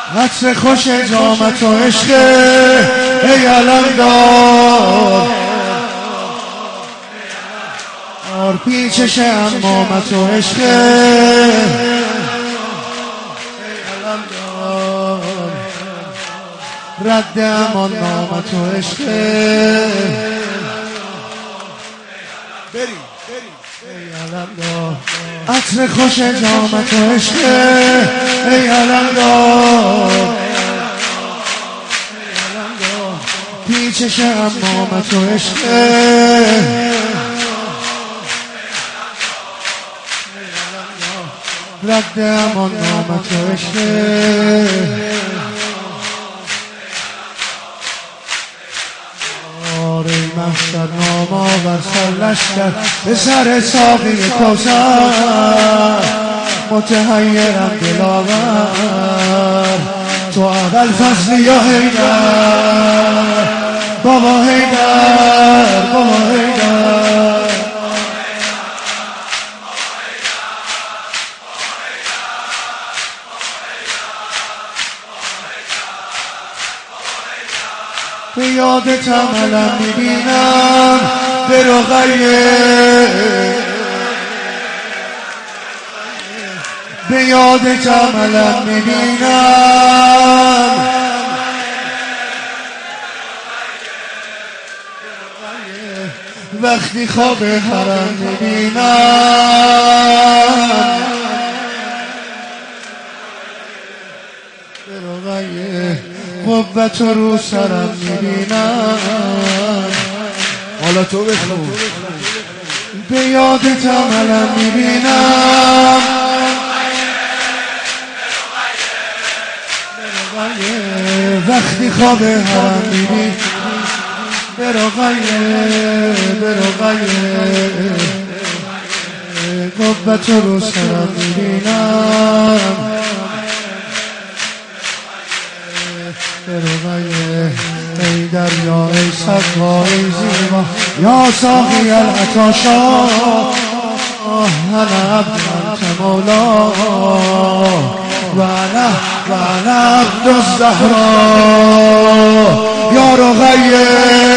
عطر خوش جامت و عشق ای علمدار، پیچش امامت و عشق ای علمدار، رد امان نامت و عشق ای علمدار، عطر خوش جامت و عشق ای علمدار، پیچش امامت و عشق رد امان نامت و عشق ای محشر ناما بر سر لشکر به سر ساقی کوثر، متحیرم دلاور تو اول فصل یا حیدر، بابا حیدر، بابا حیدر، به یادت عملم میبینم به رقیه، به یادت عملم میبینم وقتی خواب حرم میبینم، به رقیه قوت رو سرم میبینم. حالا تو بخون. به یادت عملم میبینم وقتی خواب حرم میبینم، به رقیه، به رقیه قوت رو سرم میبینم، به رقیه ای دریا ای صفا ای زیبا یا ساقی العطاشا، انا عبد انت مولا و انا عبد الزهرا یا رقیه